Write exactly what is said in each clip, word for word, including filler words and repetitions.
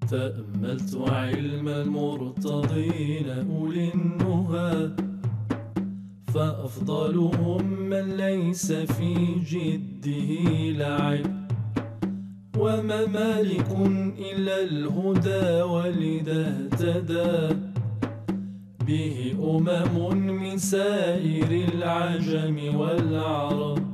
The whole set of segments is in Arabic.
تأملت علم المرتضين أولي النهى، فأفضلهم من ليس في جده لعب، وما مالك إلا الهدى ولذا اهتدى به أمم من سائر العجم والعرب.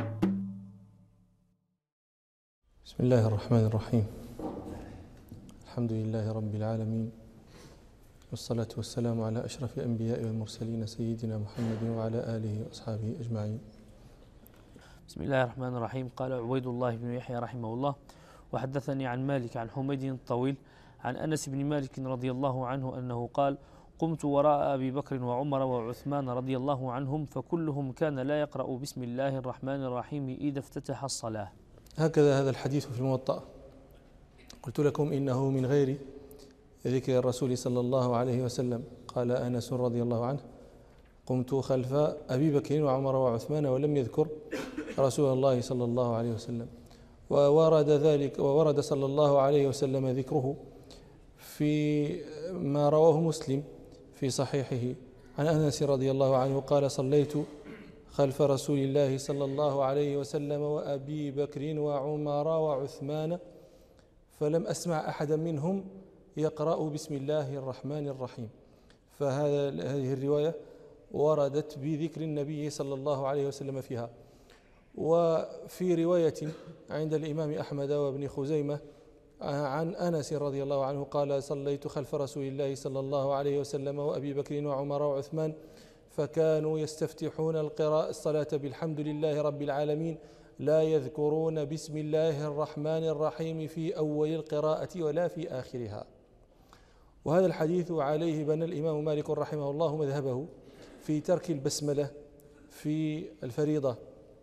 بسم الله الرحمن الرحيم. الحمد لله رب العالمين، والصلاة والسلام على أشرف الأنبياء والمرسلين سيدنا محمد وعلى آله وأصحابه أجمعين. بسم الله الرحمن الرحيم. قال عبيد الله بن يحيى رحمه الله: وحدثني عن مالك عن حميد الطويل عن أنس بن مالك رضي الله عنه أنه قال: قمت وراء أبي بكر وعمر وعثمان رضي الله عنهم، فكلهم كان لا يقرأ بسم الله الرحمن الرحيم إذا افتتح الصلاة. هكذا هذا الحديث في الموطأ. قلت لكم إنه من غير ذكر الرسول صلى الله عليه وسلم. قال أنس رضي الله عنه: قمت خلف أبي بكر وعمر وعثمان، ولم يذكر رسول الله صلى الله عليه وسلم. وورد ذلك وورد صلى الله عليه وسلم ذكره في ما رواه مسلم في صحيحه عن أنس رضي الله عنه قال: صليت خلف رسول الله صلى الله عليه وسلم وأبي بكر وعمر وعثمان، فلم أسمع أحدا منهم يقرأ بسم الله الرحمن الرحيم. فهذا هذه الرواية وردت بذكر النبي صلى الله عليه وسلم فيها. وفي رواية عند الإمام أحمد وابن خزيمة عن أنس رضي الله عنه قال: صليت خلف رسول الله صلى الله عليه وسلم وأبي بكر وعمر وعثمان، فكانوا يستفتحون القراءة الصلاة بالحمد لله رب العالمين، لا يذكرون بسم الله الرحمن الرحيم في أول القراءة ولا في آخرها. وهذا الحديث عليه بنى الإمام مالك رحمه الله مذهبه في ترك البسملة في الفريضة.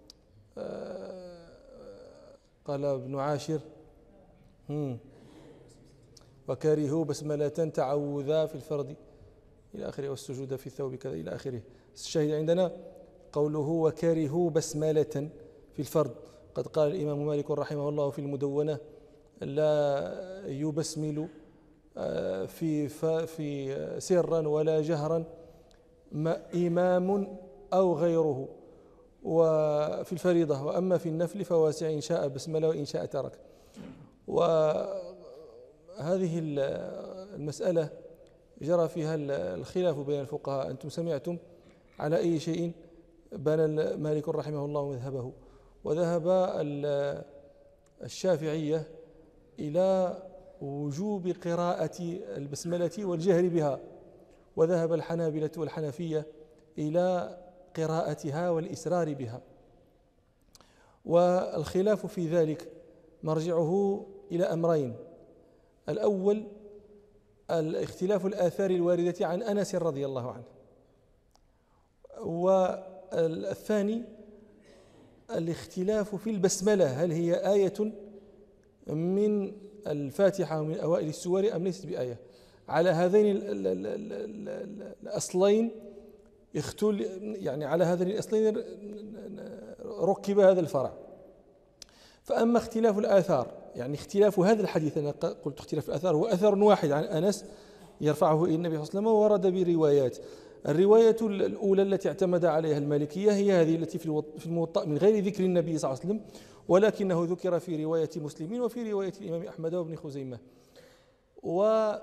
قال ابن عاشر: وكرهوا بسملة تعوذا في الفرض إلى آخره، والسجود في الثوب كذا إلى آخره. الشاهد عندنا قوله وكرهوا بسملة في الفرض. قد قال الإمام مالك رحمه الله في المدونة: لا يبسمل في في سرا ولا جهرا إمام أو غيره وفي الفريضة، وأما في النفل فواسع إن شاء بسمله وإن شاء ترك. وهذه المسألة جرى فيها الخلاف بين الفقهاء. أنتم سمعتم على أي شيء بنى مالك رحمه الله مذهبه. وذهب الشافعية إلى وجوب قراءة البسملة والجهر بها، وذهب الحنابلة والحنفية إلى قراءتها والإسرار بها. والخلاف في ذلك مرجعه إلى أمرين: الأول الاختلاف الآثار الواردة عن أنس رضي الله عنه، والثاني الاختلاف في البسملة، هل هي آية من الفاتحة ومن أوائل السور أم ليست بآية. على هذين الأصلين اختل يعني على هذين الأصلين ركب هذا الفرع. فأما اختلاف الآثار، يعني اختلاف هذا الحديث، أنا قلت اختلاف الآثار هو أثر واحد عن أنس يرفعه إلى النبي صلى الله عليه وسلم، وورد بروايات. الرواية الأولى التي اعتمد عليها المالكية هي هذه التي في الموطأ من غير ذكر النبي صلى الله عليه وسلم، ولكنه ذكر في رواية مسلم وفي رواية الإمام أحمد وابن خزيمة. واحتج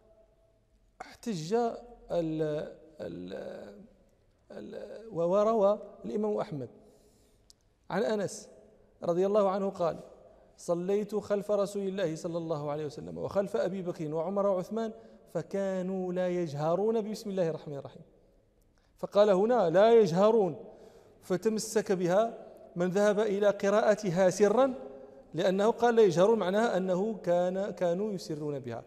ال ال وروى الإمام أحمد عن أنس رضي الله عنه قال: صليت خلف رسول الله صلى الله عليه وسلم وخلف أبي بكر وعمر وعثمان، فكانوا لا يجهرون بسم الله الرحمن الرحيم. فقال هنا لا يجهرون، فتمسك بها من ذهب إلى قراءتها سرا، لأنه قال لا يجهرون معناها أنه كان كانوا يسرون بها.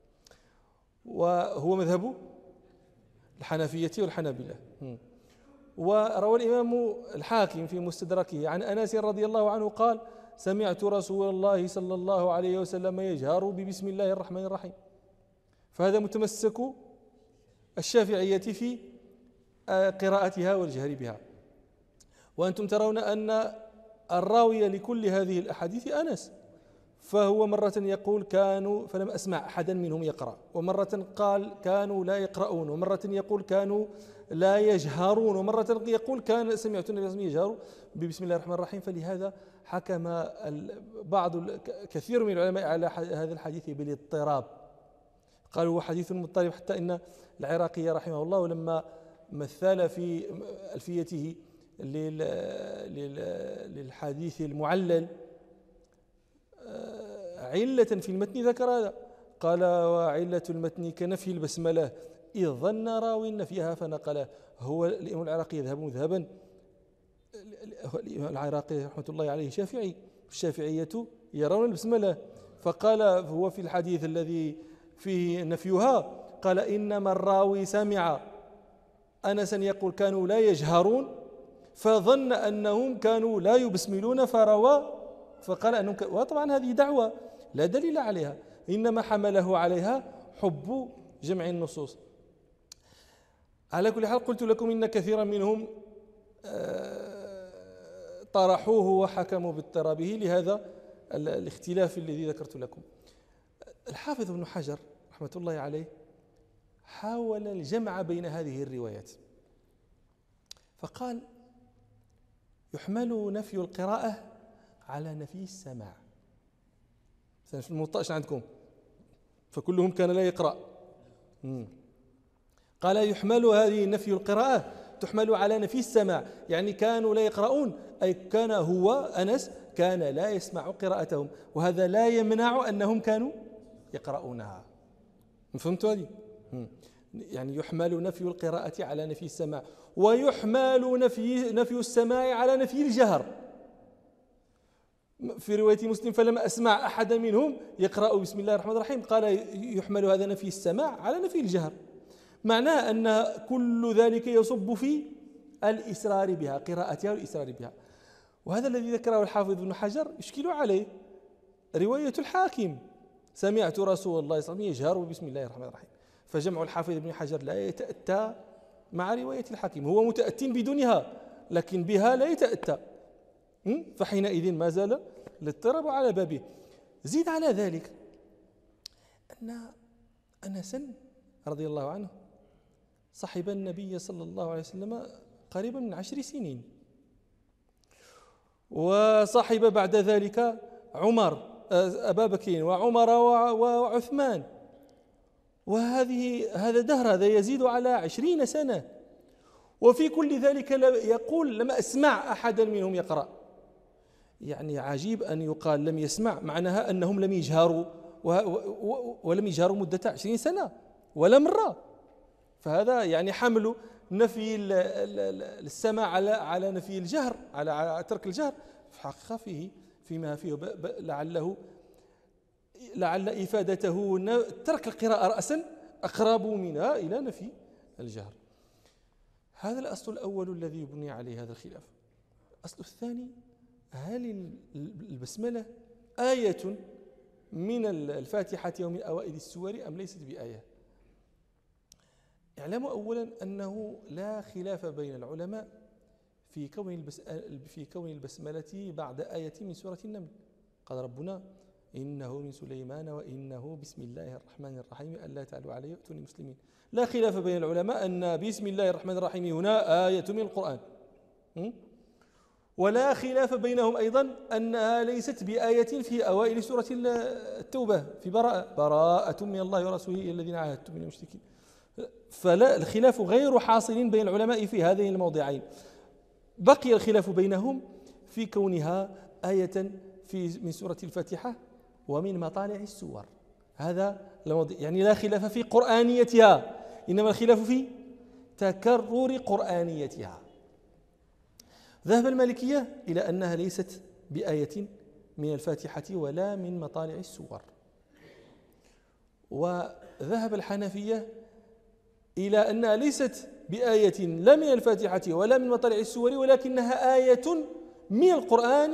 وهو مذهب الحنفية والحنابلة. وروى الإمام الحاكم في مستدركه عن أنس رضي الله عنه قال: سمعت رسول الله صلى الله عليه وسلم يجهر ببسم الله الرحمن الرحيم. فهذا متمسك الشافعية في قراءتها والجهر بها. وأنتم ترون أن الراوي لكل هذه الأحاديث أنس، فهو مرة يقول كانوا فلم أسمع أحدا منهم يقرأ، ومرة قال كانوا لا يقرؤون، ومرة يقول كانوا لا يجهرون، ومرة يقول كان سمعت النبي صلى الله عليه وسلم يجهر بسم الله الرحمن الرحيم. فلهذا حكم بعض كثير من العلماء على هذا الحديث بالاضطراب، قالوا هو حديث مضطرب، حتى إن العراقي رحمه الله لما مثل في ألفيته للحديث المعلل علة في المتن ذكر هذا، قال وعلة المتن كنفي البسملة إذ ظن راو نفيها فنقله. هو الإمام العراقي يذهب مذهبا، الإمام العراقي رحمة الله عليه شافعي، الشافعية يرون البسملة، فقال هو في الحديث الذي فيه نفيها قال إنما الراوي سمع أنسا يقول كانوا لا يجهرون فظن أنهم كانوا لا يبسملون فروى فقال أنهم ك... وطبعا هذه دعوة لا دليل عليها، إنما حمله عليها حب جمع النصوص. على كل حال قلت لكم إن كثيرا منهم طرحوه وحكموا باضطرابه لهذا الاختلاف الذي ذكرت لكم. الحافظ ابن حجر رحمة الله عليه حاول الجمع بين هذه الروايات، فقال يحمل نفي القراءة على نفي السماع. في الموطأ عندكم فكلهم كان لا يقرأ، قال يحمل هذه نفي القراءة تحمل على نفي السماع، يعني كانوا لا يقرؤون، أي كان هو أنس كان لا يسمع قراءتهم، وهذا لا يمنع أنهم كانوا يقرؤونها. فهمتوا هذه؟ يعني يحمل نفي القراءة على نفي السماع، ويحمل نفي نفي السماع على نفي الجهر. في رواية مسلم فلما أسمع أحدا منهم يقرأ بسم الله الرحمن الرحيم قال يحمل هذا نفي السماع على نفي الجهر، معناه أن كل ذلك يصب في الإسرار بها، قراءتها والإسرار بها. وهذا الذي ذكره الحافظ ابن حجر يشكل عليه رواية الحاكم سمعت رسول الله صلى الله عليه وسلم يجهر بسم الله الرحمن الرحيم، فجمع الحافظ ابن حجر لا يتأتى مع رواية الحاكم، هو متأت بدونها لكن بها لا يتأتى، فحينئذ ما زال الاضطراب على بابه. زيد على ذلك أن أنسا رضي الله عنه صحب النبي صلى الله عليه وسلم قريبا من عشر سنين، وصحب بعد ذلك عمر أبا بكر وعمر وعثمان، وهذه هذا دهر هذا يزيد على عشرين سنة، وفي كل ذلك يقول لم أسمع أحدا منهم يقرأ. يعني عجيب أن يقال لم يسمع، معناها أنهم لم يجهروا ولم يجهروا مدة عشرين سنة ولا مرة، فهذا يعني حمل نفي السماع على على نفي الجهر، على ترك الجهر في حقيقة فيه فيما فيه لعله لعل إفادته ترك القراءة رأسا أقرب منها إلى نفي الجهر. هذا الأصل الأول الذي يبني عليه هذا الخلاف. الأصل الثاني، هل البسملة آية من الفاتحة ومن أوائل السور أم ليست بآية؟ اعلموا أولا أنه لا خلاف بين العلماء في كون البس في كون البسملة بعد آية من سورة النمل. قال ربنا إنه من سليمان وإنه بسم الله الرحمن الرحيم ألا تعلوا علي وأتوني مسلمين. لا خلاف بين العلماء أن بسم الله الرحمن الرحيم هنا آية من القرآن، ولا خلاف بينهم أيضا أنها ليست بآية في أوائل سورة التوبة في براءة براءة من الله ورسوله الذين عاهدتم من المشركين. فلا الخلاف غير حاصل بين العلماء في هذين الموضعين. بقي الخلاف بينهم في كونها آية في من سورة الفاتحة ومن مطالع السور. هذا الموضوع، يعني لا خلاف في قرآنيتها، إنما الخلاف في تكرر قرآنيتها. ذهب المالكية إلى أنها ليست بآية من الفاتحة ولا من مطالع السور، وذهب الحنفية إلى أنها ليست بآية لا من الفاتحة ولا من مطالع السور، ولكنها آية من القرآن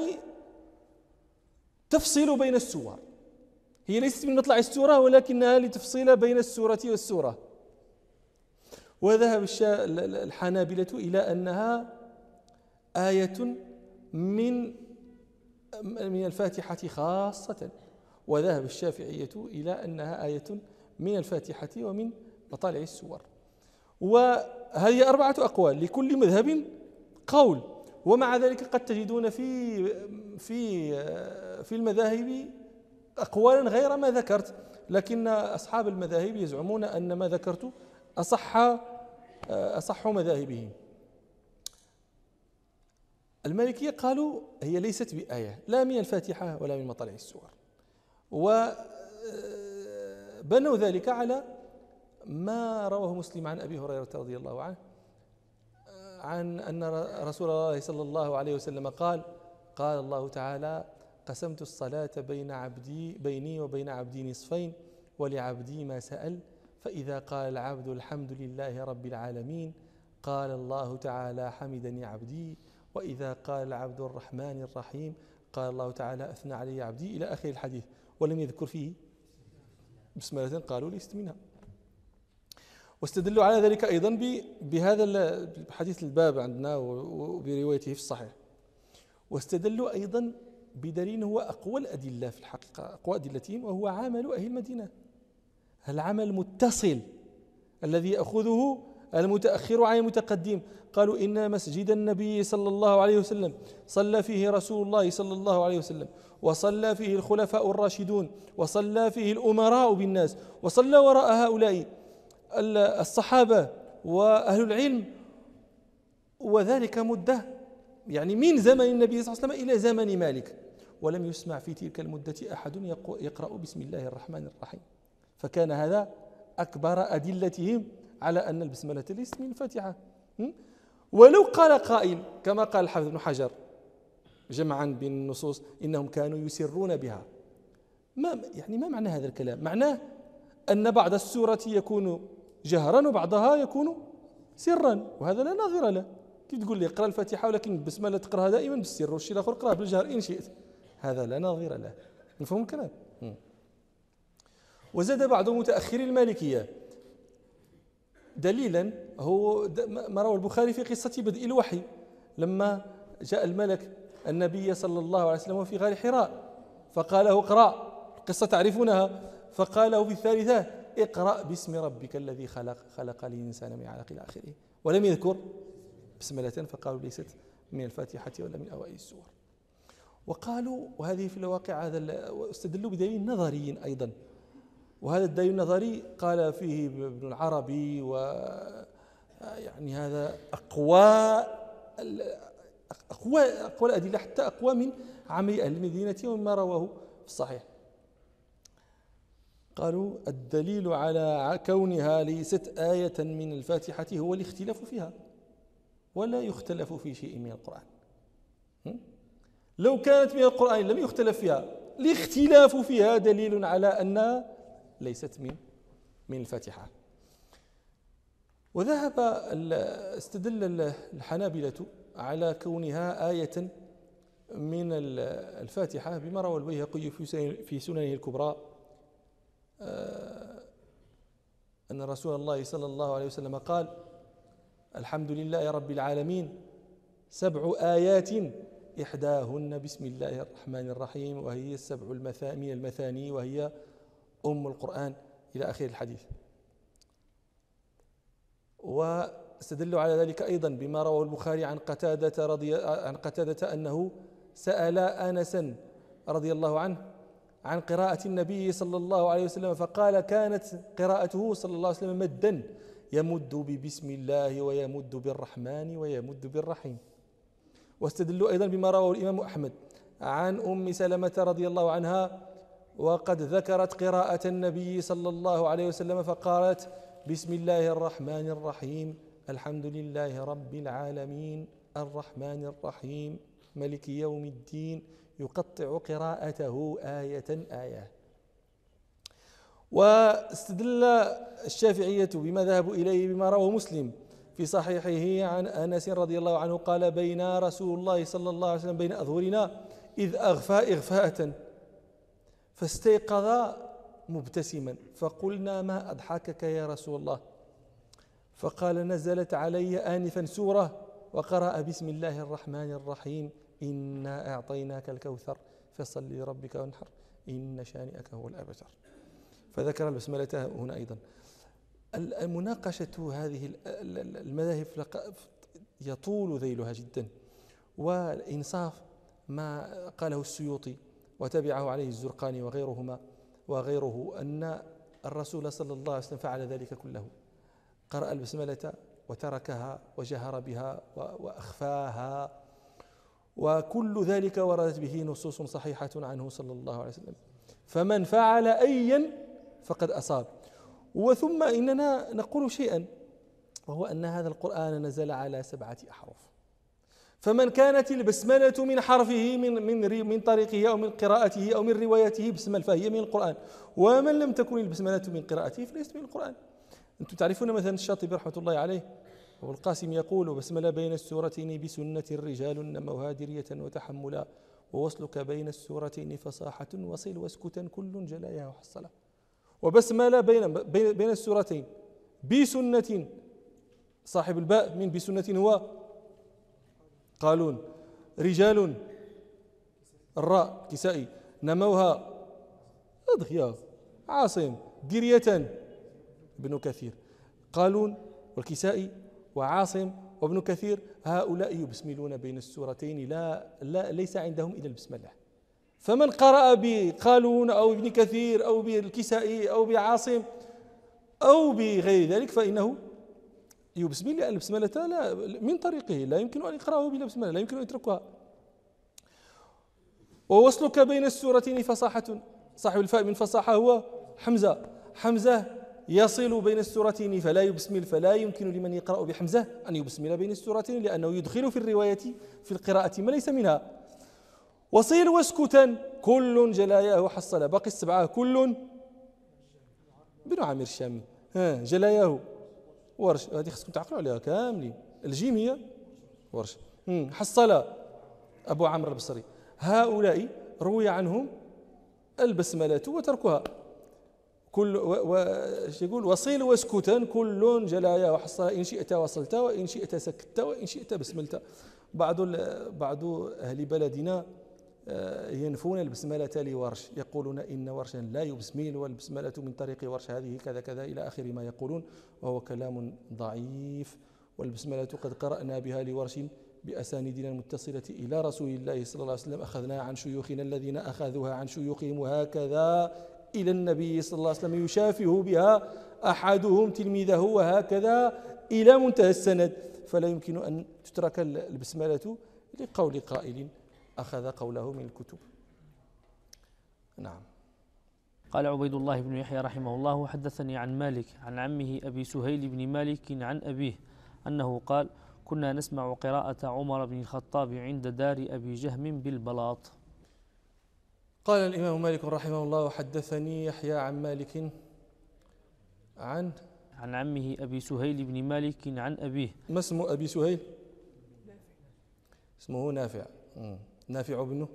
تفصل بين السور. هي ليست من مطلع السورة ولكنها لتفصيل بين السورة والسورة. وذهب الحنابلة إلى أنها آية من من الفاتحة خاصة، وذهب الشافعية إلى أنها آية من الفاتحة ومن مطالع السور. وهذه أربعة أقوال لكل مذهب قول، ومع ذلك قد تجدون في في في المذاهب أقوالا غير ما ذكرت، لكن أصحاب المذاهب يزعمون أن ما ذكرت أصح أصح مذاهبهم. المالكية قالوا هي ليست بآية لا من الفاتحة ولا من مطالع السور، وبنوا ذلك على ما رواه مسلم عن أبي هريرة رضي الله عنه عن أن رسول الله صلى الله عليه وسلم قال قال الله تعالى: قسمت الصلاة بين عبدي بيني وبين عبدي نصفين ولعبدي ما سأل، فإذا قال العبد الحمد لله رب العالمين قال الله تعالى: حمدني عبدي، وإذا قال العبد الرحمن الرحيم قال الله تعالى: أثنى علي عبدي، إلى آخر الحديث، ولم يذكر فيه بسملة قالوا ليست منها. واستدلوا على ذلك أيضا بهذا الحديث الباب عندنا وبروايته في الصحيح، واستدلوا أيضا بدليل هو أقوى الأدلة في الحقيقة، أقوى أدلتهم، وهو عمل أهل المدينة، العمل المتصل الذي يأخذه المتأخر عن المتقدم. قالوا: إن مسجد النبي صلى الله عليه وسلم صلى فيه رسول الله صلى الله عليه وسلم، وصلى فيه الخلفاء الراشدون، وصلى فيه الأمراء بالناس، وصلى وراء هؤلاء الصحابة وأهل العلم، وذلك مدة يعني من زمن النبي صلى الله عليه وسلم إلى زمن مالك، ولم يسمع في تلك المدة أحد يقرأ بسم الله الرحمن الرحيم. فكان هذا أكبر أدلتهم على أن البسملة ليست من الفاتحة. ولو قال قائل كما قال الحافظ بن حجر جمعا بين النصوص إنهم كانوا يسرون بها، ما يعني ما معنى هذا الكلام؟ معناه أن بعض السورة يكون جهرا وبعضها يكون سرا، وهذا لا نظير له. كيف تقول لي اقرأ الفاتحة ولكن البسملة تقرأها دائما بالسر والشيء الآخر اقرأها بالجهر إن شئت؟ هذا لا نظير له. مفهوم الكلام؟ وزاد بعض متأخري المالكية دليلا هو ما روى البخاري في قصة بدء الوحي، لما جاء الملك النبي صلى الله عليه وسلم في غار حراء فقال له: اقرأ، القصة تعرفونها، فقال له في الثالثة: اقرأ باسم ربك الذي خلق خلق الإنسان من علق إلى آخره، ولم يذكر بسملة، فقالوا ليست من الفاتحة ولا من أوائل السور. وقالوا، وهذه في الواقع هذا استدلوا بدليل نظري أيضا، وهذا الدليل النظري قال فيه ابن العربي، و يعني هذا أقوى أقوى أقوى الأدلة، حتى أقوى من عمل أهل المدينة ومما رواه في الصحيح. قالوا: الدليل على كونها ليست آية من الفاتحة هو الاختلاف فيها، ولا يختلف في شيء من القرآن. لو كانت من القرآن لم يختلف فيها، الاختلاف فيها دليل على أنها ليست من من الفاتحة. وذهب استدل الحنابلة على كونها آية من الفاتحة بما روى البيهقي في سننه الكبرى أن رسول الله صلى الله عليه وسلم قال: الحمد لله رب العالمين سبع آيات إحداهن بسم الله الرحمن الرحيم، وهي السبع من المثاني وهي أم القرآن، إلى آخر الحديث. واستدلوا على ذلك أيضا بما رواه البخاري عن قتادة رضي عن قتادة أنه سأل أنسا رضي الله عنه عن قراءة النبي صلى الله عليه وسلم، فقال: كانت قراءته صلى الله عليه وسلم مدا، يمد ببسم الله ويمد بالرحمن ويمد بالرحيم. واستدلوا أيضا بما رواه الإمام أحمد عن أم سلمة رضي الله عنها وقد ذكرت قراءة النبي صلى الله عليه وسلم فقالت: بسم الله الرحمن الرحيم، الحمد لله رب العالمين، الرحمن الرحيم، ملك يوم الدين، يقطع قراءته آية آية. واستدل الشافعية بما ذهبوا إليه بما رواه مسلم في صحيحه عن أنس رضي الله عنه قال: بين رسول الله صلى الله عليه وسلم بين أظهرنا إذ أغفى إغفاءة فاستيقظ مبتسما، فقلنا: ما أضحكك يا رسول الله؟ فقال: نزلت علي آنفا سورة وقرأ بسم الله الرحمن الرحيم، إنا أعطيناك الكوثر فصل لربك وانحر، إن شانئك هو الأبتر. فذكر البسملة هنا أيضا. المناقشة هذه المذاهب يطول ذيلها جدا، والإنصاف ما قاله السيوطي وتبعه عليه الزرقاني وغيرهما وغيره أن الرسول صلى الله عليه وسلم فعل ذلك كله، قرأ البسملة وتركها وجهر بها وأخفاها، وكل ذلك وردت به نصوص صحيحة عنه صلى الله عليه وسلم. فمن فعل أيا فقد أصاب. وثم إننا نقول شيئا، وهو أن هذا القرآن نزل على سبعة أحرف، فمن كانت البسملة من حرفه من من من طريقه أو من قراءته أو من روايته بسمل فهي من القرآن، ومن لم تكن البسملة من قراءته فليست من القرآن. أنتم تعرفون مثلا الشاطبي رحمة الله عليه والقاسم يقول: بسملة بين السورتين بسنة الرجال نموها درية وتحملا، ووصلك بين السورتين فصاحة وصل واسكتا كل جلايا وحصلا. وبسملة بين بين السورتين بسنة، صاحب الباء من بسنة هو قالون، رجال الراء كسائي، نموها أضغيا عاصم، درية ابن كثير. قالون والكسائي وعاصم وابن كثير هؤلاء يبسملون بين السورتين، لا, لا ليس عندهم إلا البسملة. فمن قرأ بقالون أو ابن كثير أو بالكسائي أو بعاصم أو بغير ذلك فإنه يبسمل، لأن البسملة لا من طريقه لا يمكن أن يقرأه بلا بسملة، لا يمكن أن يتركها. ووصلك بين السورتين فصاحة، صاحب الفاء من فصاحة هو حمزة. حمزة يصل بين السورتين فلا يبسمل، فلا يمكن لمن يقرأ بحمزة أن يبسمل بين السورتين، لأنه يدخل في الرواية في القراءة ما ليس منها. وصيل واسكتا كل جلاياه حصل، باقي السبعة كل بن عامر الشامي، ها جلاياه ورش، هذه خصكم تعقلوا عليها كاملين. الجيم هي ورش، حصل أبو عمرو البصري. هؤلاء روي عنهم البسملة وتركها. كل واش يقول؟ وصيل واسكتا كل جلايا وحصل، إن شئت وصلت وإن شئت سكت وإن شئت بسملت. بعض بعض أهل بلدنا ينفون البسملة لورش، يقولون إن ورشا لا يبسمل والبسملة من طريق ورش هذه كذا كذا إلى آخر ما يقولون، وهو كلام ضعيف. والبسملة قد قرأنا بها لورش بأسانيدنا المتصلة إلى رسول الله صلى الله عليه وسلم، أخذنا عن شيوخنا الذين أخذوها عن شيوخهم، وهكذا إلى النبي صلى الله عليه وسلم يشافه بها أحدهم تلميذه، وهكذا إلى منتهى السند. فلا يمكن أن تترك البسملة لقول قائل أخذ قوله من الكتب. نعم. قال عبيد الله بن يحيى رحمه الله: حدثني عن مالك عن عمه أبي سهيل بن مالك عن أبيه أنه قال: كنا نسمع قراءة عمر بن الخطاب عند دار أبي جهم بالبلاط. قال الإمام مالك رحمه الله: حدثني يحيى عن مالك عن عن عمه أبي سهيل بن مالك عن أبيه. ما اسم أبي سهيل؟ اسمه نافع. نافع بن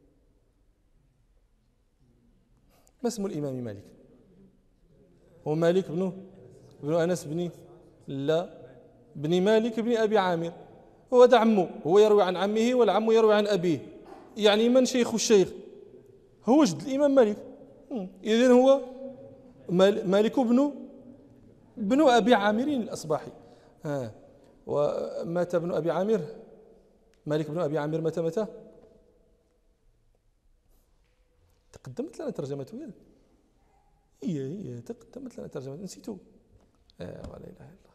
ما اسم الإمام مالك؟ هو مالك بن بن أنس بن لا بن مالك بن أبي عامر. هو ده عمه، هو يروي عن عمه والعم يروي عن أبيه، يعني من شيخ الشيخ؟ هو جد الإمام مالك. إذن هو مالك بن بن أبي عامر الأصباحي. ها، ومات ابن أبي عامر، مالك بن أبي عامر متى متى؟ تقدمت لنا ترجمته، هي هي تقدمت لنا ترجمته، نسيته. آه ولا إله إلا الله.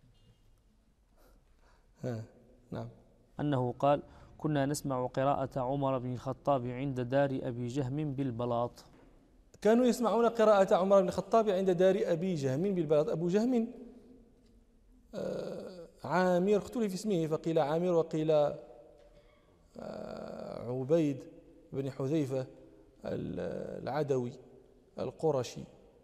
ها نعم. أنه قال: كنا نسمع قراءة عمر بن الخطاب عند دار أبي جهم بالبلاط. كانوا يسمعون قراءة عمر بن الخطاب عند دار أبي جهم بالبلاط. أبو جهم آه عامر، اختلف في اسمه، فقيل عامر وقيل آه عبيد بن حذيفة العدوي القرشي،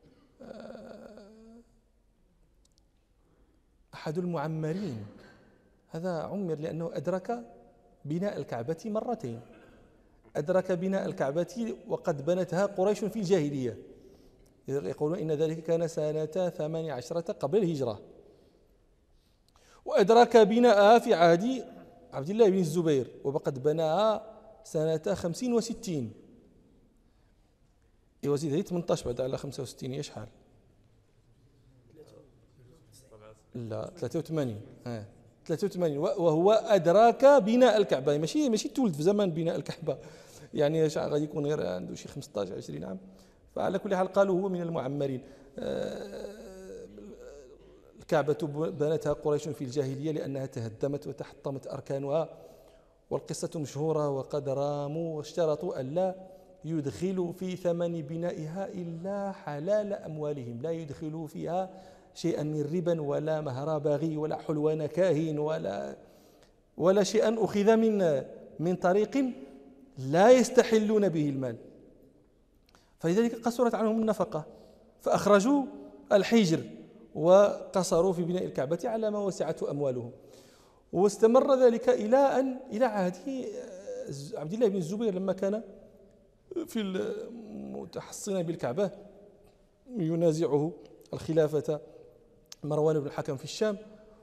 أحد المعمرين. هذا عمر لأنه أدرك بناء الكعبة مرتين، أدرك بناء الكعبة وقد بنتها قريش في الجاهلية، يقولون إن ذلك كان سنة ثمان عشرة قبل الهجرة، وأدرك بناءها في عهد عبد الله بن الزبير، وقد بناها سنة خمسين وستين. ايوا زيد هي ثمانية عشر بعد على خمسة وستين هي شحال؟ لا ثلاثة وثمانين اه ثلاثة وثمانين وهو أدراك بناء الكعبة ماشي ماشي تولد في زمان بناء الكعبة يعني غادي يكون غير عنده شي خمسطاش عشرين عام فعلى كل حال قالوا هو من المعمرين. الكعبة بنتها قريش في الجاهلية لأنها تهدمت وتحطمت أركانها والقصة مشهورة وقد راموا واشترطوا ألا يدخلوا في ثمن بنائها إلا حلال أموالهم لا يدخلوا فيها شيئا من ربا ولا مهر باغي ولا حلوان كاهن ولا ولا شيئا أخذ من من طريق لا يستحلون به المال فلذلك قصرت عنهم النفقة فأخرجوا الحجر وقصروا في بناء الكعبة على ما وسعته أموالهم واستمر ذلك إلى أن إلى عهد عبد الله بن الزبير لما كان في المتحصن بالكعبة ينازعه الخلافة مروان بن الحكم في الشام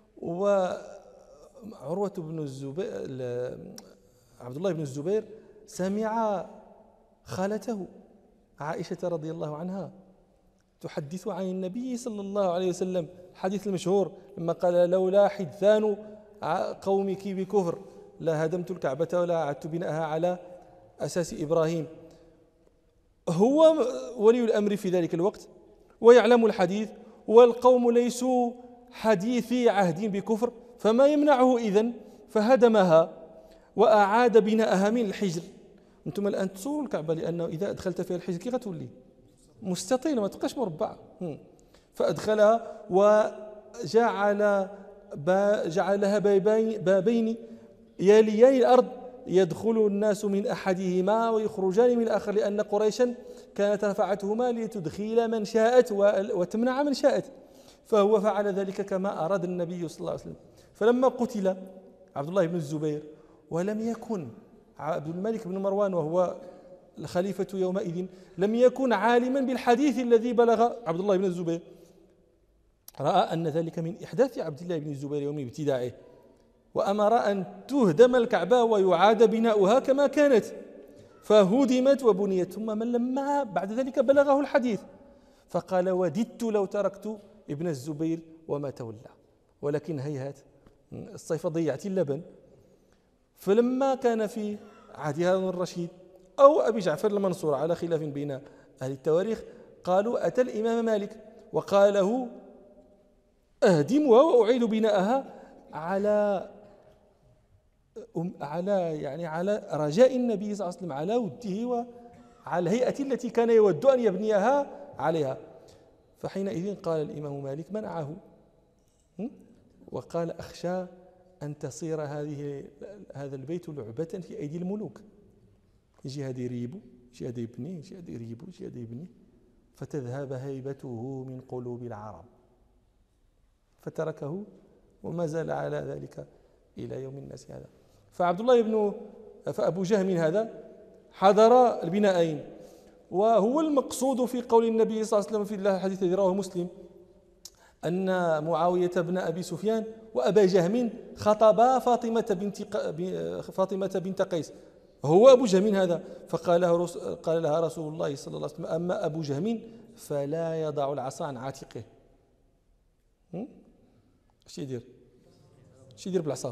وعروة بن الزبير عبد الله بن الزبير سمع خالته عائشة رضي الله عنها تحدث عن النبي صلى الله عليه وسلم الحديث المشهور لما قال لولا حدثان قومك بكفر لا هدمت الكعبة ولا أعدت بناءها على أساس إبراهيم. هو ولي الأمر في ذلك الوقت ويعلم الحديث والقوم ليسوا حديثي عهد بكفر فما يمنعه إذن فهدمها وأعاد بناءها من الحجر. أنتم الآن تصوروا الكعبة لأنه إذا أدخلت فيها الحجر كي غتولي مستطيلة ما تبقاش مربعة فأدخلها وجعل جعلها بابين, بابين يليان الأرض يدخل الناس من أحدهما ويخرجان من الآخر لأن قريشا كانت رفعتهما لتدخل من شاءت وتمنع من شاءت فهو فعل ذلك كما أراد النبي صلى الله عليه وسلم. فلما قتل عبد الله بن الزبير ولم يكن عبد الملك بن مروان وهو الخليفة يومئذ لم يكن عالما بالحديث الذي بلغ عبد الله بن الزبير رأى أن ذلك من إحداث عبد الله بن الزبير يوم ابتداعه وأمر أن تهدم الكعبة ويعاد بناؤها كما كانت فهدمت وبنيت. ثم من لما بعد ذلك بلغه الحديث فقال وددت لو تركت ابن الزبير وما تولى ولكن هيهات الصيفة ضيعت اللبن. فلما كان في عهد هارون الرشيد أو أبي جعفر المنصور على خلاف بين أهل التواريخ قالوا أتى الإمام مالك وقال له أهدمها وأعيد بناءها على على يعني على رجاء النبي صلى الله عليه وسلم على وده وعلى الهيئة التي كان يود أن يبنيها عليها. فحينئذ قال الإمام مالك منعه وقال أخشى أن تصير هذه هذا البيت لعبة في أيدي الملوك يجي هذا يريبو يجي هذا يبني يجي هذا يريبو يجي هذا يبني فتذهب هيبته من قلوب العرب فتركه وما زال على ذلك إلى يوم الناس هذا. فعبد الله بن فأبو جهم هذا حضر البنائين وهو المقصود في قول النبي صلى الله عليه وسلم في الحديث الذي رواه مسلم أن معاوية بن أبي سفيان وأبا جهم خطبا فاطمة بنت فاطمة بنت قيس هو أبو جهم هذا فقال له قال لها رسول الله صلى الله عليه وسلم أما أبو جهم فلا يضع العصا عن عاتقه. اش يدير اش يدير بالعصا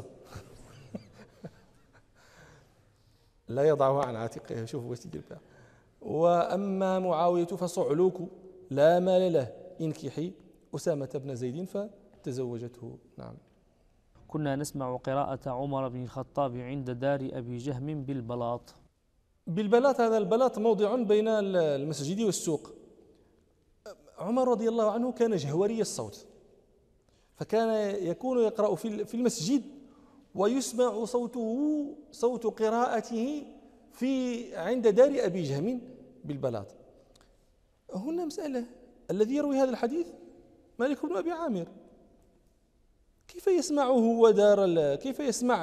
لا يضعها عن عاتقه شوف واش يدير بها. وأما معاوية فصعلوك لا مال له انكحي أسامة بن زيد فتزوجته. نعم. كنا نسمع قراءة عمر بن الخطاب عند دار أبي جهم بالبلاط. بالبلاط هذا البلاط موضع بين المسجد والسوق. عمر رضي الله عنه كان جهوري الصوت فكان يكون يقرأ في المسجد ويسمع صوته صوت قراءته في عند دار أبي جهم بالبلاط. هنا مسألة الذي يروي هذا الحديث مالك بن أبي عامر كيف يسمعه ودار كيف يسمع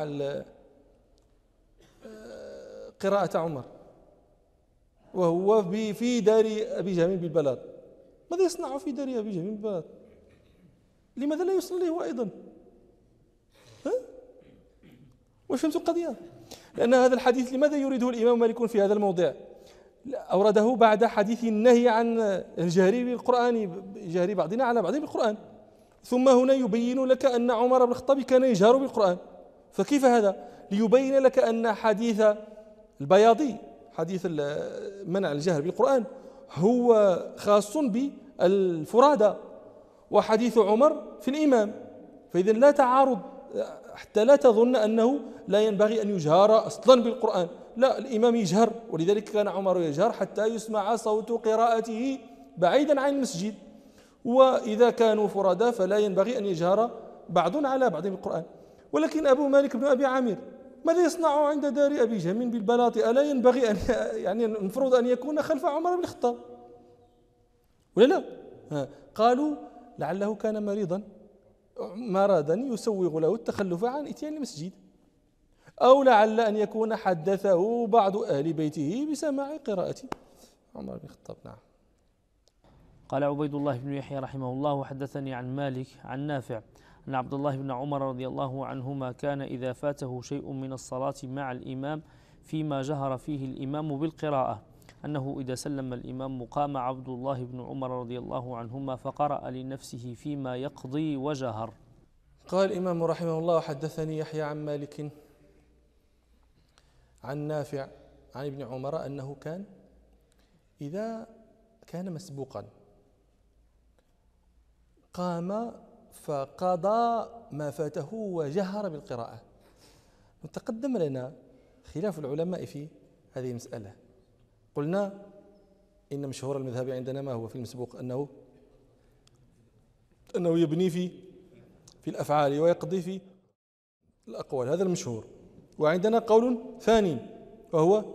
قراءة عمر وهو في دار أبي جهم بالبلاط؟ ماذا يصنع في دار أبي جهم بالبلاط؟ لماذا لا يصلي هو أيضا؟ ها؟ وفهمت القضية؟ لأن هذا الحديث لماذا يريده الإمام مالك في هذا الموضع؟ أورده بعد حديث النهي عن الجهر بالقرآن، جهر بعضنا على بعض بالقرآن، ثم هنا يبين لك أن عمر بن الخطاب كان يجهر بالقرآن. فكيف هذا؟ ليبين لك أن حديث البياضي، حديث منع الجهر بالقرآن، هو خاص بالفرادى، وحديث عمر في الإمام. فإذا لا تعارض، حتى لا تظن أنه لا ينبغي أن يجهر أصلا بالقرآن، لا، الإمام يجهر، ولذلك كان عمر يجهر حتى يسمع صوت قراءته بعيدا عن المسجد. وإذا كانوا فرادى فلا ينبغي أن يجهر بعض على بعض بالقرآن. ولكن أبو مالك بن أبي عامر ماذا يصنع عند دار أبي جهم بالبلاط؟ ألا ينبغي أن يعني المفروض أن يكون خلف عمر بن الخطاب ولا لا؟ قالوا لعله كان مريضا مرضا يسوغ له التخلف عن إتيان المسجد، أو لعل أن يكون حدثه بعض أهل بيته بسماع قراءة عمر بن الخطاب. نعم. قال عبيد الله بن يحيى رحمه الله: وحدثني عن مالك عن نافع أن عبد الله بن عمر رضي الله عنهما كان إذا فاته شيء من الصلاة مع الإمام فيما جهر فيه الإمام بالقراءة أنه إذا سلم الإمام قام عبد الله بن عمر رضي الله عنهما فقرأ لنفسه فيما يقضي وجهر. قال الإمام رحمه الله: حدثني يحيى عن مالك عن نافع عن ابن عمر أنه كان إذا كان مسبوقا قام فقضى ما فاته وجهر بالقراءة. وتقدم لنا خلاف العلماء في هذه المسألة. قلنا إن مشهور المذهب عندنا ما هو في المسبوق؟ أنه أنه يبني في في الأفعال ويقضي في الأقوال، هذا المشهور. وعندنا قول ثاني وهو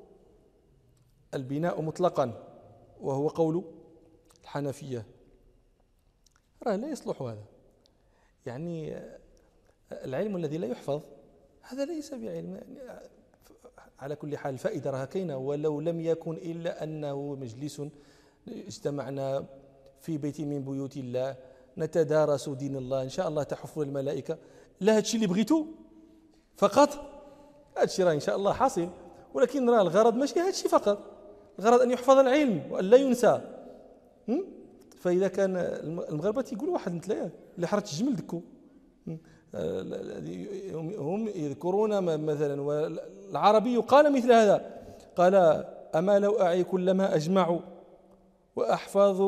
البناء مطلقا، وهو قول الحنفية. راه لا يصلح هذا، يعني العلم الذي لا يحفظ هذا ليس بعلم. يعني على كل حال الفائدة راها كاينة، ولو لم يكن إلا أنه مجلس اجتمعنا في بيت من بيوت الله نتدارس دين الله، إن شاء الله تحف الملائكة. لا هادشي اللي بغيتو فقط، هادشي راه إن شاء الله حاصل، ولكن راه الغرض ماشي هادشي فقط، الغرض أن يحفظ العلم وأن لا ينسى. فإذا كان المغاربة تيقولوا واحد مثلا اللي حرت الجمل دكو، هم يذكرون مثلا، والعربي قال مثل هذا، قال: أما لو أعي كلما أجمع وأحفظ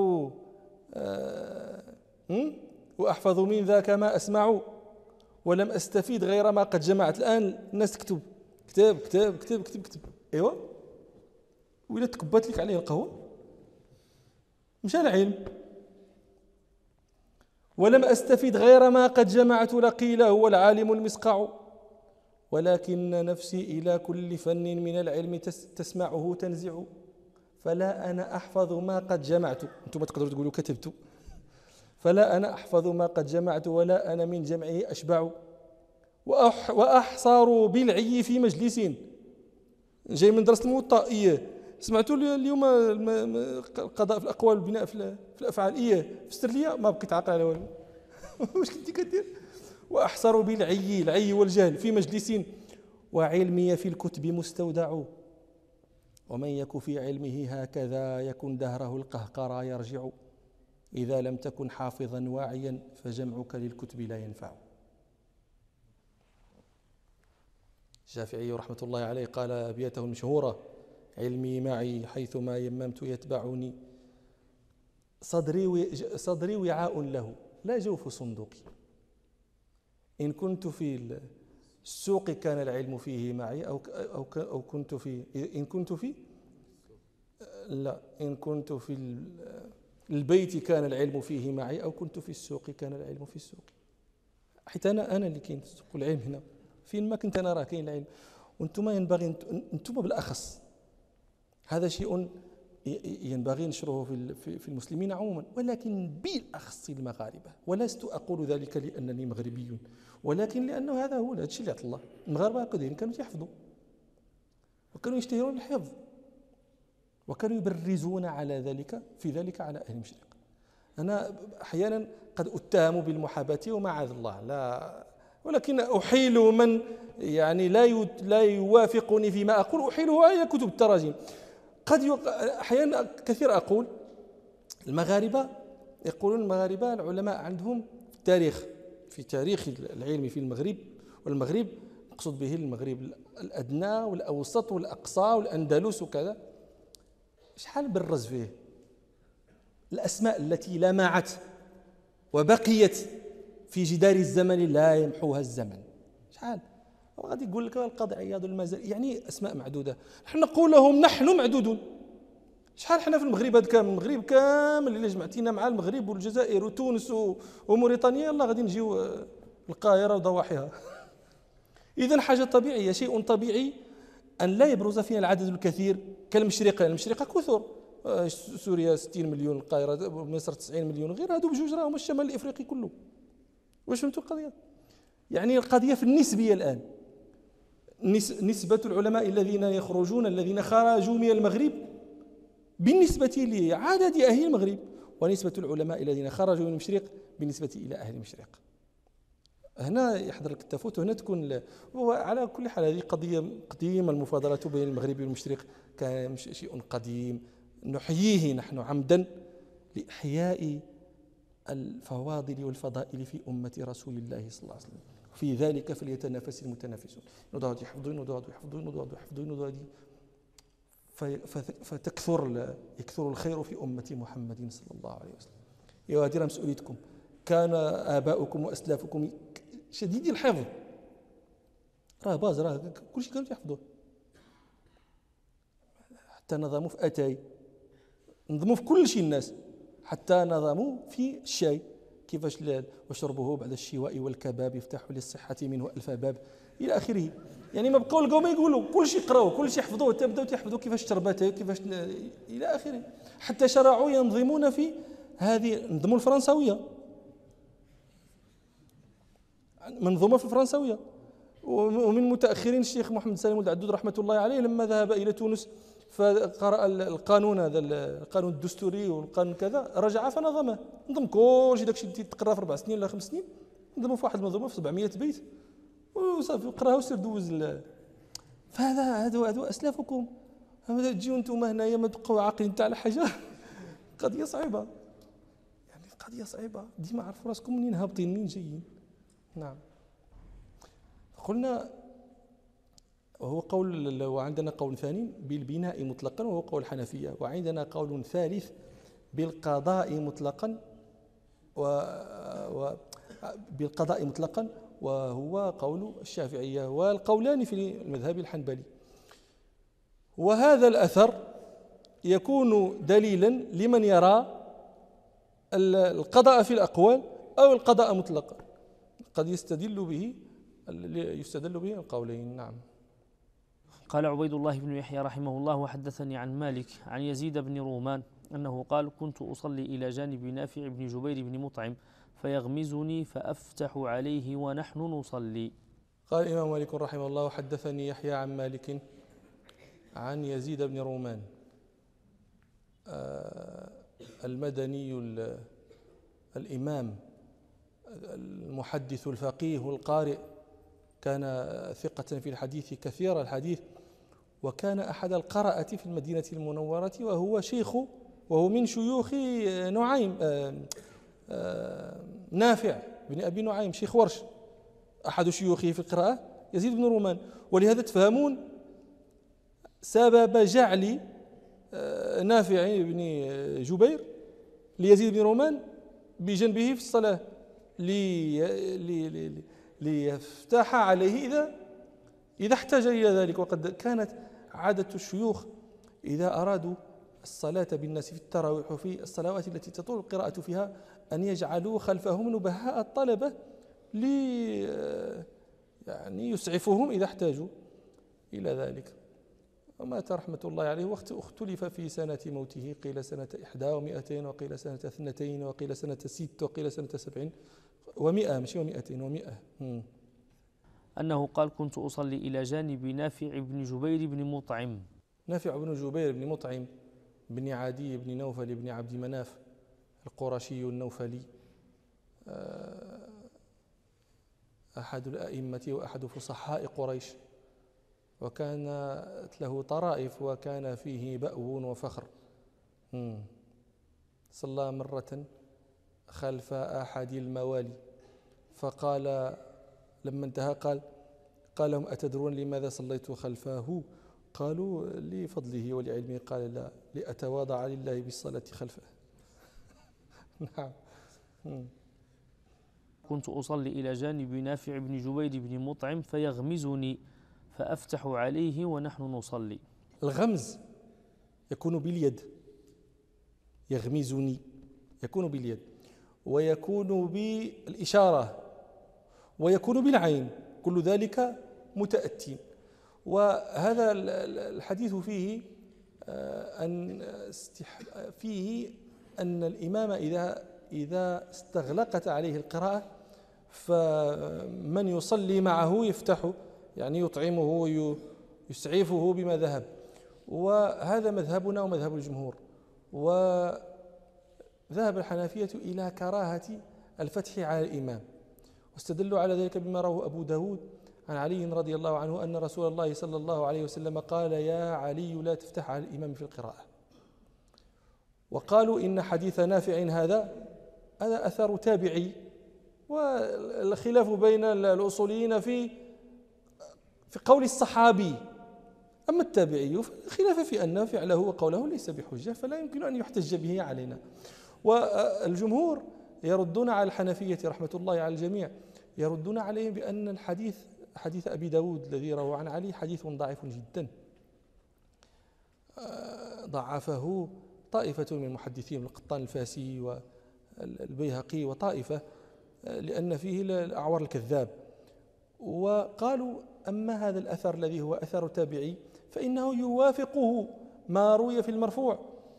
وأحفظ من ذاك ما أسمع ولم أستفيد غير ما قد جمعت. الآن الناس تكتب كتاب كتاب كتاب كتب كتب ايوا، وإلا تكبت لك عليه القهوة مشى العلم. ولم أستفيد غير ما قد جمعت لقيل هو العالم المسقع، ولكن نفسي إلى كل فن من العلم تسمعه تنزع، فلا أنا أحفظ ما قد جمعت. أنتم تقدروا تقولوا كتبت. فلا أنا أحفظ ما قد جمعت ولا أنا من جمعه أشبع، وأح وأحصار بالعي في مجلس. جاي من درس الموطأ. إيه سمعتوا اليوم القضاء في الأقوال والبناء في الأفعال؟ إيه فسر لي، ما بقيت عاقل على والو. واش كنتي كدير؟ وأحصر بالعي، العي والجهل، في مجلس وعلمي في الكتب مستودع، ومن يك في علمه هكذا يكن دهره القهقرى يرجع، إذا لم تكن حافظا واعيا فجمعك للكتب لا ينفع. الشافعي رحمة الله عليه قال أبياته المشهورة: علمي معي حيثما يممت يتبعني، صدري صدري وعاء له لا جوف صندوقي، إن كنت في السوق كان العلم فيه معي أو أو أو كنت في إن كنت في لا إن كنت في البيت كان العلم فيه معي أو كنت في السوق كان العلم في السوق. حيت أنا أنا اللي كاين السوق والعلم هنا، فين ما كنت أنا راه كاين العلم. وأنتم ينبغي أنتم بالأخص، هذا شيء ينبغي نشره في في المسلمين عموما، ولكن بالأخص المغاربة. ولست أقول ذلك لأنني مغربي، ولكن لأنه هذا هو الشيء اللي عطى الله. المغاربة هكذا كانوا يحفظوا وكانوا يشتهرون بالحفظ، وكانوا يبرزون على ذلك في ذلك على أهل المشرق. أنا أحيانا قد أتهم بالمحاباة ومعاذ الله، لا، ولكن أحيل من يعني لا لا يوافقني فيما أقول، أحيله إلى كتب التراجم. قد يق... أحيانا كثير أقول المغاربة يقولون المغاربة العلماء عندهم في التاريخ في تاريخ العلم في المغرب، والمغرب أقصد به المغرب الأدنى والأوسط والأقصى والأندلس وكذا، شحال بالرز فيه الأسماء التي لمعت وبقيت في جدار الزمن لا يمحوها الزمن، شحال غادي يقول لك القاضي عياض المازال، يعني أسماء معدودة. نحن نقول لهم نحن معدودون، شحال حنا في المغرب هذا كامل، المغرب كامل اللي جمعتينا مع المغرب والجزائر وتونس وموريتانيا يلا غادي نجيو القاهرة وضواحيها. إذن حاجة طبيعية، شيء طبيعي أن لا يبرز فينا العدد الكثير كالمشرقة، المشرقة كثر، سوريا ستين مليون، القاهرة مصر تسعين مليون، غير هادو بجوج راهم الشمال الإفريقي كله. واش فهمتوا القضية؟ يعني القضية في النسبية الآن، نسبة العلماء الذين يخرجون الذين خرجوا من المغرب بالنسبة لعدد أهل المغرب، ونسبة العلماء الذين خرجوا من المشرق بالنسبة إلى أهل المشرق. هنا يحضر لك التفوت، وهنا تكون. وعلى كل حال هذه قضية قديمة، المفاضلة بين المغرب والمشرق كان شيء قديم نحييه نحن عمدا لإحياء الفواضل والفضائل في أمة رسول الله صلى الله عليه وسلم. في ذلك فليتنافس المتنافسون، نضاد يحفظون نضاد يحفظون نضاد يحفظون نضاد فتكثر يكثر الخير في أمة محمد صلى الله عليه وسلم. يا هذه مسؤوليتكم، كان آباؤكم وأسلافكم شديدي الحفظ، راه باز راه كل شيء كانوا يحفظوه، حتى نظموا في أتاي، نظموا في كل شيء الناس، حتى نظموا في الشاي كيفاش وشربه بعد الشواء والكباب يفتح للصحة منه ألف باب إلى آخره. يعني ما بقوا لقوا ما يقولوا، كل شيء قراوه كل شيء حفظوه، تبداو تحفظوا كيفاش شربته كيفاش إلى آخره، حتى شرعوا ينظمون في هذه نظموا الفرنساوية، منظومة في الفرنساوية. ومن متأخرين الشيخ محمد سالم ولد عدود رحمة الله عليه لما ذهب إلى تونس فقرأ القانون هذا القانون الدستوري والقانون كذا، رجع فنظمه، نظم كل شيء داكشي اللي تقرا في أربع سنين ولا خمس سنين، نظموا في واحد المنظومة في سبعمية بيت وصافي قراها وسير دوز. فهذا هذا هذا أسلافكم، تجيو أنتم هنايا ما تبقوا عاقلين تاع حاجة. قضية صعيبة، يعني قضية صعيبة، ديما عرفوا راسكم منين هابطين منين جايين. نعم. قلنا وهو قول، وعندنا قول ثاني بالبناء مطلقا وهو قول الحنفية، وعندنا قول ثالث بالقضاء مطلقا و... و... بالقضاء مطلقا وهو قول الشافعية، والقولان في المذهب الحنبلي. وهذا الأثر يكون دليلا لمن يرى القضاء في الأقوال أو القضاء مطلقا، قد يستدل به يستدل به القولين. نعم. قال عبيد الله بن يحيى رحمه الله: وحدثني عن مالك عن يزيد بن رومان أنه قال: كنت أصلي إلى جانب نافع بن جبير بن مطعم فيغمزني فأفتح عليه ونحن نصلي. قال الإمام مالك رحمه الله: وحدثني يحيى عن مالك عن يزيد بن رومان المدني الإمام المحدث الفقيه والقارئ، كان ثقة في الحديث كثير الحديث، وكان أحد القراءة في المدينة المنورة، وهو شيخ وهو من شيوخ نعيم نافع بن أبي نعيم شيخ ورش، أحد شيوخه في القراءة يزيد بن رومان. ولهذا تفهمون سبب جعل نافع بن جبير ليزيد بن رومان بجنبه في الصلاة لي لي لي ليفتح عليه إذا إذا احتاج إلى ذلك. وقد كانت عادة الشيوخ إذا أرادوا الصلاة بالناس في التراويح وفي الصلوات التي تطول القراءة فيها أن يجعلوا خلفهم نبهاء الطلبة لي يعني يسعفهم إذا احتاجوا إلى ذلك. ومات رحمة الله عليه، وقت اختلف في سنة موته، قيل سنة إحدى ومئتين وقيل سنة اثنتين وقيل سنة ست وقيل سنة سبعين ومئة، مش ومئتين ومئة. أنه قال: كنت أصلي إلى جانب نافع بن جبير بن مطعم. نافع بن جبير بن مطعم بن عدي بن نوفل بن عبد مناف القرشي النوفلي، أحد الأئمة وأحد فصحاء قريش، وكانت له طرائف وكان فيه بأو وفخر. صلى مرة خلف أحد الموالي فقال لما انتهى قال قال لهم أتدرون لماذا صليت خلفه؟ قالوا لفضله ولعلمه. قال لا، لأتواضع لله بالصلاة خلفه. نعم. كنت أصلي إلى جانب نافع بن جبير بن مطعم فيغمزني فأفتح عليه ونحن نصلي. الغمز يكون باليد، يغمزني يكون باليد، ويكون بالإشارة، ويكون بالعين، كل ذلك متأتين. وهذا الحديث فيه أن فيه أن الإمام إذا إذا استغلقت عليه القراءة فمن يصلي معه يفتح، يعني يطعمه ويسعفه بما ذهب. وهذا مذهبنا ومذهب الجمهور. وذهب الحنفية إلى كراهة الفتح على الإمام، واستدلوا على ذلك بما رواه أبو داود عن علي رضي الله عنه أن رسول الله صلى الله عليه وسلم قال: يا علي لا تفتح على الإمام في القراءة. وقالوا إن حديث نافع هذا هذا أثر تابعي، والخلاف بين الأصوليين في في قول الصحابي. أما التابعي فالخلاف في أن فعله وقوله ليس بحجة، فلا يمكن أن يحتج به علينا. والجمهور يردون على الحنفية رحمة الله على الجميع، يردون عليهم بأن الحديث حديث أبي داود الذي روى عن علي حديث ضعيف جدا، ضعفه طائفة من المحدثين، القطان الفاسي والبيهقي وطائفة، لأن فيه الأعور الكذاب. وقالوا أما هذا الأثر الذي هو أثر تابعي فإنه يوافقه ما روي في المرفوع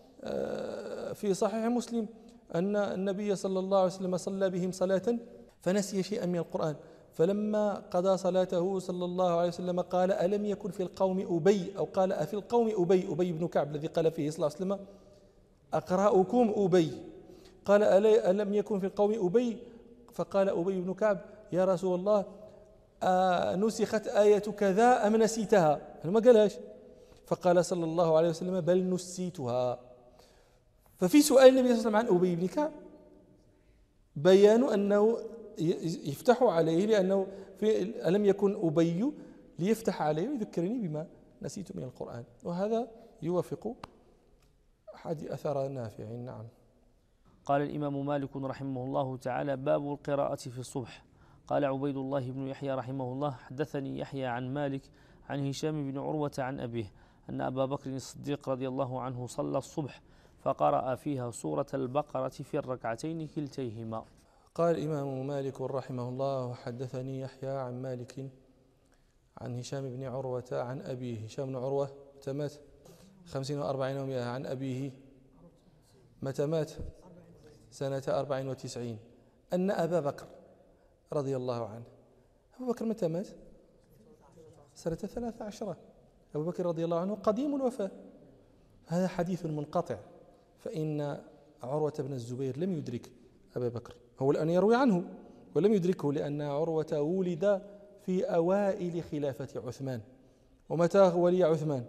في صحيح مسلم أن النبي صلى الله عليه وسلم صلى بهم صلاة فنسي شيئا من القرآن، فلما قضى صلاته صلى الله عليه وسلم قال: ألم يكن في القوم أبي، أو قال: أفي القوم أبي أبي بن كعب الذي قال فيه صلى الله عليه وسلم: أقرأكم أبي. قال: ألم يكن في القوم أبي؟ فقال أبي بن كعب: يا رسول الله آه نسخت آية كذا أم نسيتها؟ ما قالهاش. فقال صلى الله عليه وسلم: بل نسيتها. ففي سؤال النبي صلى الله عليه وسلم عن أبي بن كعب بيان أنه يفتح عليه، لأنه في ألم يكن أبي ليفتح عليه ويذكرني بما نسيت من القرآن. وهذا يوافق أحد أثر نافع. نعم. قال الإمام مالك رحمه الله تعالى: باب القراءة في الصبح. قال عبيد الله بن يحيى رحمه الله: حدثني يحيى عن مالك عن هشام بن عروة عن أبيه أن أبا بكر الصديق رضي الله عنه صلى الصبح فقرأ فيها سورة البقرة في الركعتين كلتيهما. قال الإمام مالك رحمه الله: حدثني يحيى عن مالك عن هشام بن عروة عن أبيه. هشام بن عروة متى مات؟ خمسين وأربعين ومئة. عن أبيه متى مات؟ سنة أربع وتسعين. أن أبا بكر رضي الله عنه، أبو بكر متى مات؟ سنة ثلاث عشرة. أبو بكر رضي الله عنه قديم الوفاة. هذا حديث منقطع، فإن عروة بن الزبير لم يدرك أبا بكر، هو الآن يروي عنه ولم يدركه، لأن عروة ولد في أوائل خلافة عثمان. ومتى ولي عثمان؟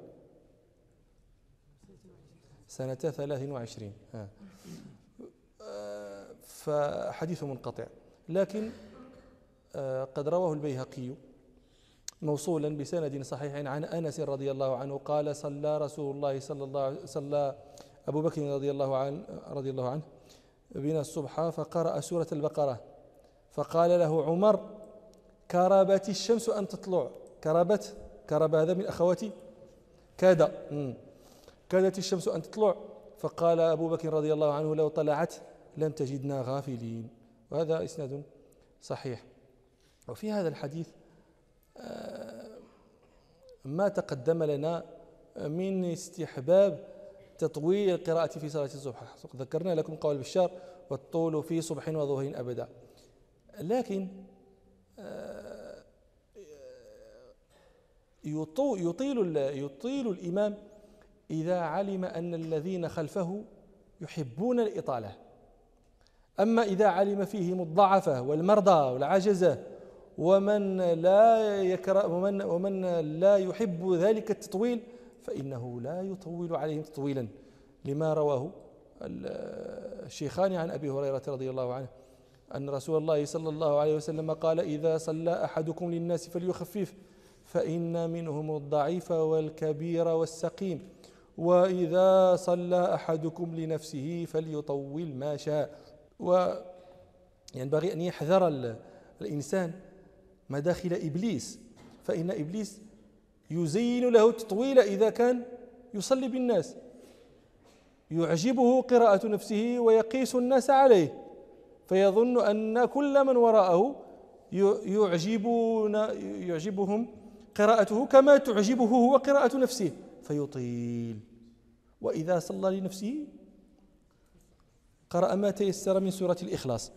سنة ثلاث وعشرين. ها. فحديث منقطع، لكن قد رواه البيهقي موصولا بسند صحيح عن أنس رضي الله عنه قال: صلى رسول الله صلى الله عليه صلى أبو بكر رضي الله عنه رضي الله عنه بنا الصبح فقرأ سورة البقرة، فقال له عمر: كربت الشمس أن تطلع. كربت كرب هذا من أخواتي كاد كادت الشمس أن تطلع. فقال أبو بكر رضي الله عنه: لو طلعت لن تجدنا غافلين. وهذا إسناد صحيح. وفي هذا الحديث ما تقدم لنا من استحباب تطويل القراءة في صلاة الصبح. ذكرنا لكم قول بشار: والطول في صبح وظهر أبدا. لكن يطيل يطيل الإمام إذا علم أن الذين خلفه يحبون الإطالة. أما إذا علم فيهم الضعفة والمرضى والعجزة ومن لا يكره ومن ومن لا يحب ذلك التطويل فإنه لا يطول عليهم تطويلا، لما رواه الشيخان عن أبي هريرة رضي الله عنه أن رسول الله صلى الله عليه وسلم قال: إذا صلى أحدكم للناس فليخفف فإن منهم الضعيف والكبير والسقيم، وإذا صلى أحدكم لنفسه فليطول ما شاء. وينبغي أن يحذر الإنسان مداخل إبليس، فإن إبليس يزين له التطويل إذا كان يصلي بالناس، يعجبه قراءة نفسه ويقيس الناس عليه، فيظن أن كل من وراءه يعجبون يعجبهم قراءته كما تعجبه هو قراءة نفسه فيطيل. وإذا صلى لنفسه قرأ ما تيسر من سورة الإخلاص.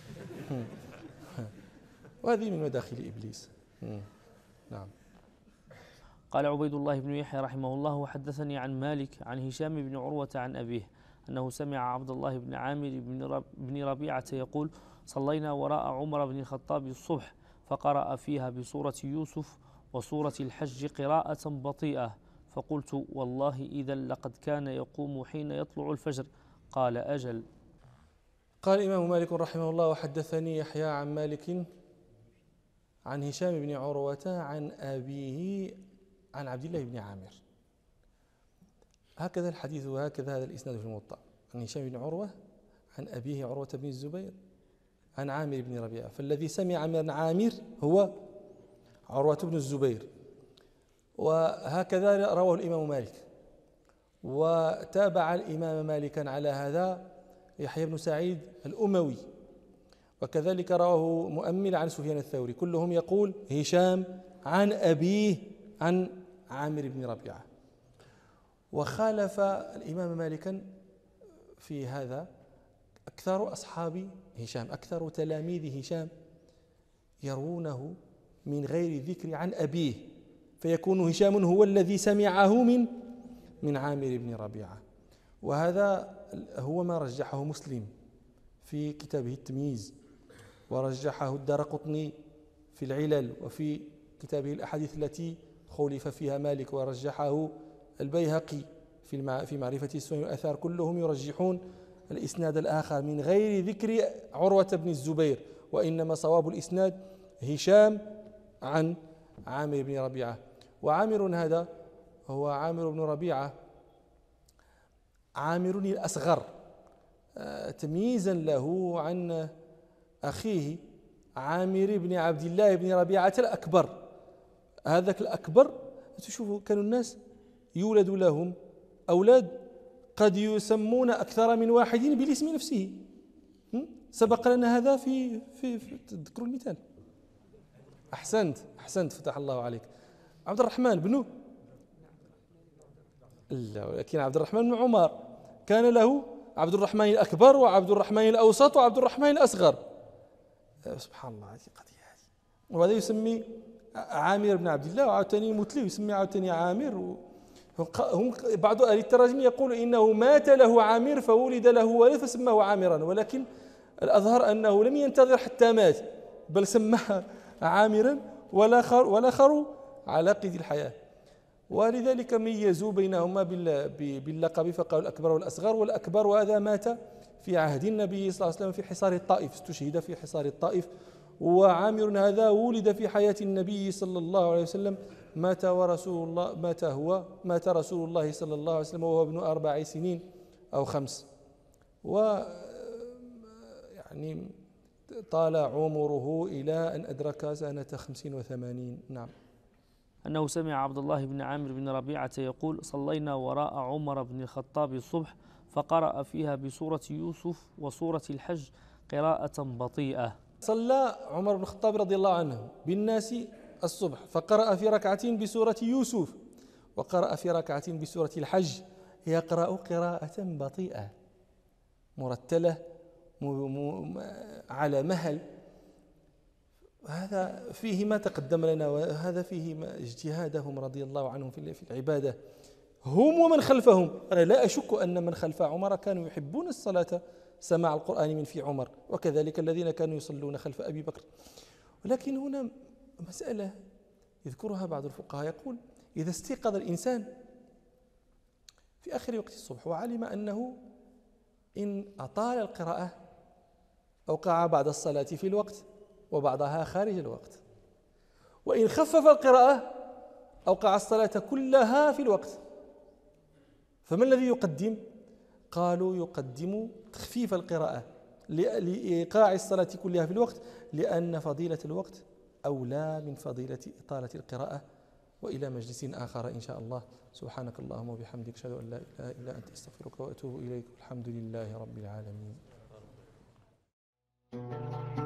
وهذه من مداخل إبليس. نعم. قال عبيد الله بن يحيى رحمه الله: وحدثني عن مالك عن هشام بن عروة عن أبيه أنه سمع عبد الله بن عامر بن ربيعة يقول: صلينا وراء عمر بن الخطاب الصبح فقرأ فيها بسورة يوسف وسورة الحج قراءة بطيئة، فقلت: والله إذا لقد كان يقوم حين يطلع الفجر. قال: أجل. قال الإمام مالك رحمه الله: وحدثني يحيى عن مالك عن هشام بن عروة عن أبيه عن عبد الله بن عامر. هكذا الحديث وهكذا هذا الإسناد في الموطأ، عن هشام بن عروة عن أبيه عروة بن الزبير عن عامر بن ربيعة، فالذي سمع من عامر هو عروة بن الزبير. وهكذا رواه الإمام مالك، وتابع الإمام مالكا على هذا يحيى بن سعيد الأموي، وكذلك رواه مؤمل عن سفيان الثوري، كلهم يقول هشام عن أبيه عن عامر بن ربيعة. وخالف الإمام مالكا في هذا أكثر أصحاب هشام، أكثر تلاميذ هشام يروونه من غير ذكر عن أبيه، فيكون هشام هو الذي سمعه من من عامر بن ربيعة. وهذا هو ما رجحه مسلم في كتابه التمييز، ورجحه الدارقطني في العلل، وفي كتابه الأحاديث التي خولف فيها مالك، ورجحه البيهقي في في معرفة السنن والآثار. كلهم يرجحون الإسناد الآخر من غير ذكر عروة بن الزبير، وإنما صواب الإسناد هشام عن عامر بن ربيعة. وعامر هذا هو عامر بن ربيعة عامر الأصغر، تمييزا له عن أخيه عامر بن عبد الله بن ربيعة الأكبر. هذاك الأكبر تشوفوا كانوا الناس يولد لهم أولاد قد يسمون أكثر من واحد بالاسم نفسه. سبق لنا هذا في في, في تذكروا المثال. أحسنت أحسنت فتح الله عليك. عبد الرحمن بن لا، ولكن عبد الرحمن بن عمر كان له عبد الرحمن الأكبر وعبد الرحمن الأوسط وعبد الرحمن الأصغر. سبحان الله، هذه قضية هذه. وهذا يسمي عامر بن عبد الله، وعاوتاني متلي يسمي عاوتاني عامر. هم بعض أهل التراجم يقول إنه مات له عامر فولد له ولد فسماه عامرا، ولكن الأظهر أنه لم ينتظر حتى مات، بل سماه عامرا والآخر والآخر على قيد الحياة. ولذلك ميزوا بينهما باللقب فقالوا الأكبر والأصغر. والأكبر وهذا مات في عهد النبي صلى الله عليه وسلم في حصار الطائف، استشهد في حصار الطائف. وعامر هذا ولد في حياة النبي صلى الله عليه وسلم، مات ورسول الله مات هو مات رسول الله صلى الله عليه وسلم وهو ابن أربع سنين أو خمس، و يعني طال عمره إلى أن أدرك سنة خمس وثمانين. نعم. أنه سمع عبد الله بن عامر بن ربيعة يقول: صلينا وراء عمر بن الخطاب الصبح فقرأ فيها بسورة يوسف وسورة الحج قراءة بطيئة. صلى عمر بن الخطاب رضي الله عنه بالناس الصبح فقرأ في ركعة بسورة يوسف وقرأ في ركعة بسورة الحج، يقرأ قراءة بطيئة مرتلة على مهل. هذا فيه ما تقدم لنا، وهذا فيه اجتهادهم رضي الله عنهم في العبادة هم ومن خلفهم. أنا لا أشك أن من خلف عمر كانوا يحبون الصلاة سماع القرآن من في عمر، وكذلك الذين كانوا يصلون خلف أبي بكر. ولكن هنا مسألة يذكرها بعض الفقهاء، يقول إذا استيقظ الإنسان في آخر وقت الصبح وعلم أنه إن أطال القراءة أوقع بعض الصلاة في الوقت وبعضها خارج الوقت، وإن خفف القراءة أوقع الصلاة كلها في الوقت، فما الذي يقدم؟ قالوا يقدم تخفيف القراءة لإيقاع الصلاة كلها في الوقت، لأن فضيلة الوقت أولى من فضيلة إطالة القراءة. وإلى مجلس آخر إن شاء الله. سبحانك اللهم وبحمدك، أشهد أن لا إله إلا أنت، أستغفرك وأتوب إليك. الحمد لله رب العالمين.